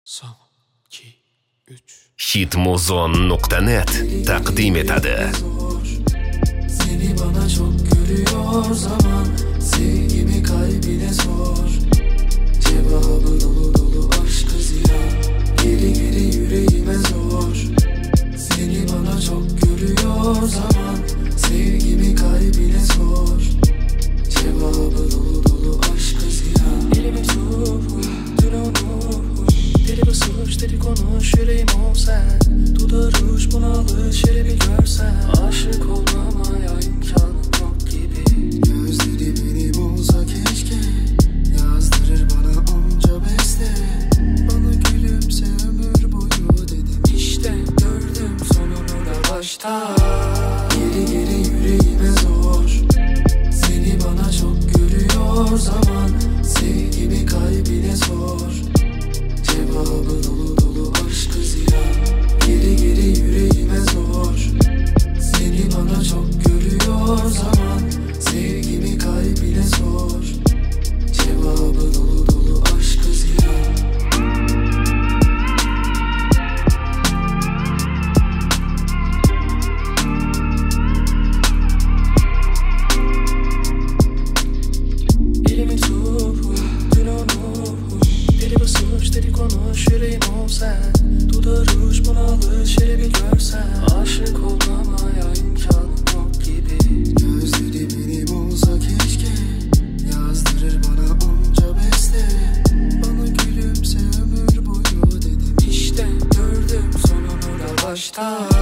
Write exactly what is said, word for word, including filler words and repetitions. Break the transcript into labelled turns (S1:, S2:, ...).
S1: Son, iki, üç.
S2: Hitmuzon nokta net taqdim etadi.
S1: Seni bana çok görüyor zaman, sevgimi kalbine sor. Cevabı dolu dolu aşkı ziyan, geri geri yüreğime zor. Seni bana çok görüyor zaman, sevgimi kalbine sor. Cevabı dolu dolu aşkı ziyan. Elimi tut, dün onu deli basış, deli konuş, yüreğim ol sen. Duda ruj, bunalış, yeri bir görsen. Aşık olmamaya imkanım yok gibi. Gözleri beni bulsa keşke, yazdırır bana onca beste. Bana gülümse ömür boyu dedim. İşte gördüm sonunu da başta. Geri geri yüreğime zor. Seni bana çok görüyor zaman, sevgimi kalbine sor. Cevabı dolu dolu aşkı ziyan, geri geri yüreğime zor. Seni bana çok görüyor zaman, sevgimi kalbine sor. Cevabı dolu dolu aşkı ziyan. Elimi tut, dün onu deli basış, deli konuş, yüreğim ol sen. Duda ruj, bunalış, yeri bir görsen. Aşık olmamaya imkanım yok gibi. Gözleri beni bulsa keşke, yazdırır bana onca beste. Bana gülümse ömür boyu dedim. İşte gördüm sonunu da başta.